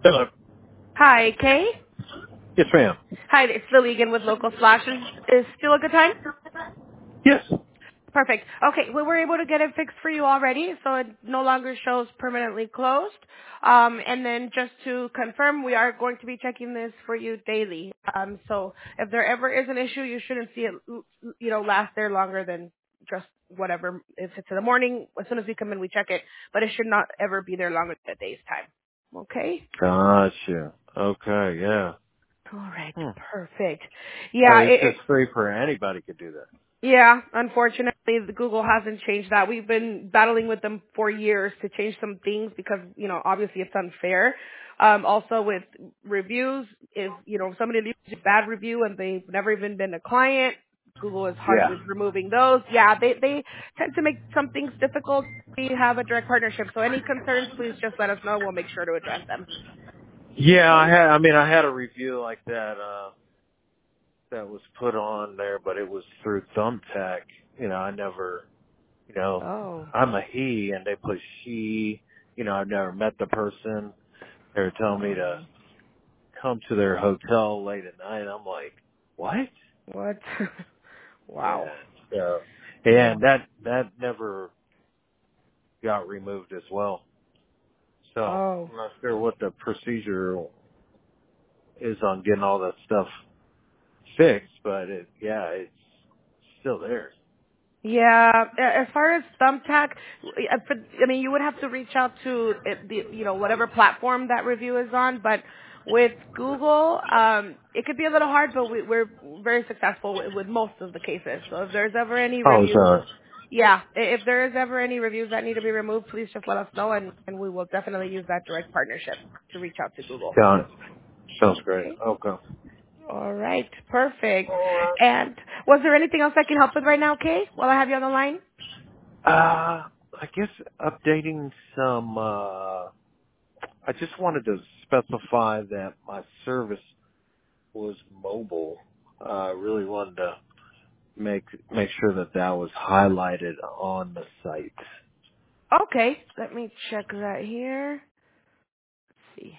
Hello. Hi, Kay. Yes, ma'am. Hi, it's Lily again with Local Splashes. Is still a good time? Yes. Perfect. Okay, we were able to get it fixed for you already, so it no longer shows permanently closed. And then just to confirm, we are going to be checking this for you daily. So if there ever is an issue, you shouldn't see it, last there longer than just whatever. If it's in the morning, as soon as we come in, we check it, but it should not ever be there longer than a day's time. Okay? Gotcha. Okay, yeah. All right, Hmm. perfect. Yeah, It's just free for anybody could do that. Yeah, unfortunately, the Google hasn't changed that. We've been battling with them for years to change some things because, obviously it's unfair. Also with reviews, if, somebody leaves a bad review and they've never even been a client, Google is hard Yeah. with removing those. Yeah, they tend to make some things difficult. We have a direct partnership, so any concerns, please just let us know. We'll make sure to address them. Yeah, Okay? I had a review like that, that was put on there, but it was through Thumbtack. I never, you know, Oh. I'm a he and they put she, I've never met the person. They were telling me to Oh. come to their hotel late at night. I'm like, what? What? Yeah. Wow. So, Yeah. and that never got removed as well. So Oh. I'm not sure what the procedure is on getting all that stuff fixed, but it's still there. Yeah, as far as Thumbtack, you would have to reach out to whatever platform that review is on. But with Google, it could be a little hard, but we're very successful with most of the cases. So if there's ever any Oh, reviews, so yeah, if there is ever any reviews that need to be removed, please just let us know, and we will definitely use that direct partnership to reach out to Google. got it. Sounds great. Okay. Okay. All right, perfect. And was there anything else I can help with right now, Kay? While I have you on the line? I guess updating some. I just wanted to specify that my service was mobile. I really wanted to make sure that was highlighted on the site. Okay, let me check that here. Let's see.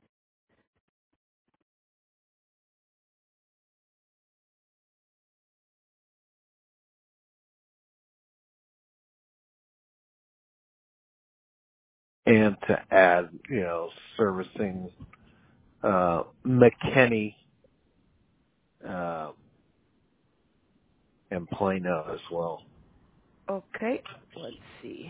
And to add, servicing McKinney uh, and Plano as well. Okay, let's see.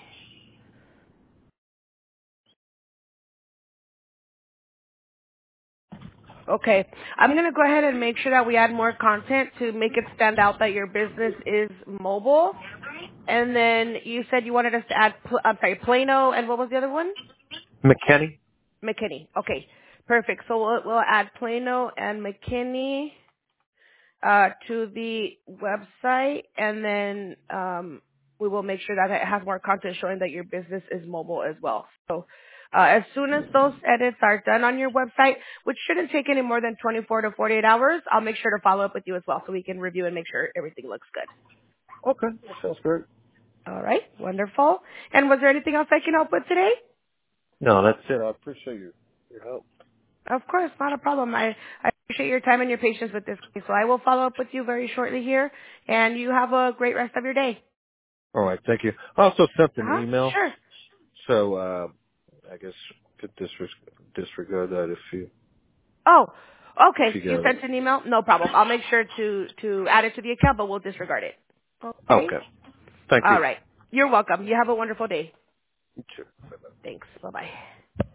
Okay, I'm going to go ahead and make sure that we add more content to make it stand out that your business is mobile. And then you said you wanted us to add, Plano, and what was the other one? McKinney? McKinney. Okay, perfect. So we'll add Plano and McKinney to the website, and then we will make sure that it has more content showing that your business is mobile as well. So as soon as those edits are done on your website, which shouldn't take any more than 24 to 48 hours, I'll make sure to follow up with you as well so we can review and make sure everything looks good. Okay, that sounds great. All right, wonderful. And was there anything else I can help with today? No, that's it. I appreciate your help. Of course, not a problem. I appreciate your time and your patience with this case. So I will follow up with you very shortly here, and you have a great rest of your day. All right, thank you. I also sent an Uh-huh. email, Sure. so I guess could disregard that Oh, if okay. you You got it. sent an email? No problem. I'll make sure to add it to the account, but we'll disregard it. Okay. Okay, thank you. All right. You're welcome. You have a wonderful day. You too. Thanks. Bye-bye.